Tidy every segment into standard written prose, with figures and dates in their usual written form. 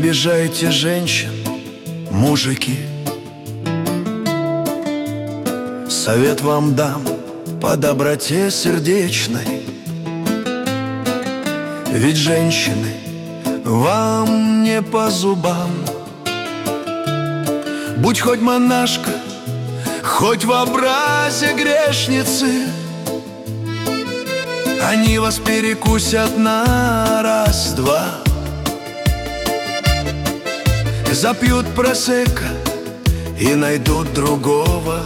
обижайте женщин, мужики. Совет вам дам по доброте сердечной. Ведь женщины вам не по зубам. Будь хоть монашка, хоть в образе грешницы, они вас перекусят на раз-два. Запьют просекко и найдут другого.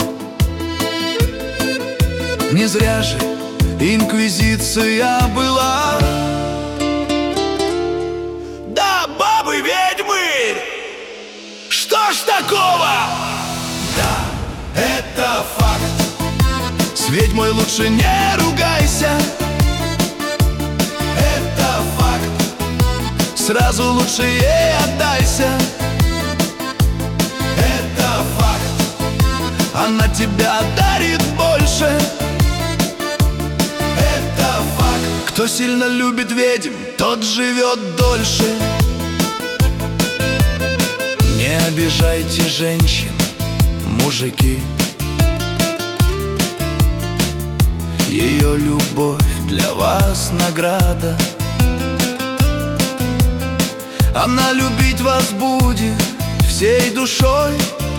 Не зря же инквизиция была. Да, бабы-ведьмы! Что ж такого? Да, это факт. С ведьмой лучше не ругайся. Это факт. Сразу лучше ей отдайся. Это факт. Она тебя дарит больше. Это факт. Кто сильно любит ведьм, тот живет дольше. Не обижайте женщин, мужики. Ее любовь для вас награда. Она любить вас будет всей душой.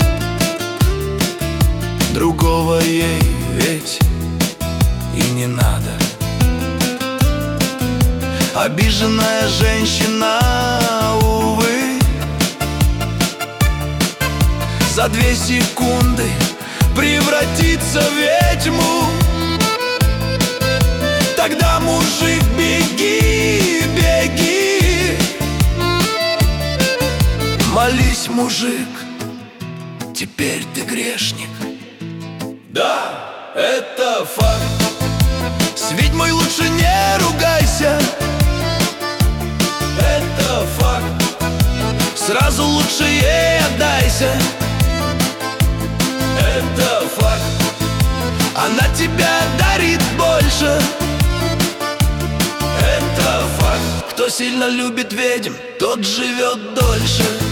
Другого ей ведь и не надо. Обиженная женщина, увы, за 2 секунды превратится в ведьму. Тогда, мужик, беги, беги. Молись, мужик, теперь ты грешник. Да, это факт. С ведьмой лучше не ругайся. Это факт. Сразу лучше ей отдайся. Это факт. Она тебя дарит больше. Это факт. Кто сильно любит ведьм, тот живет дольше.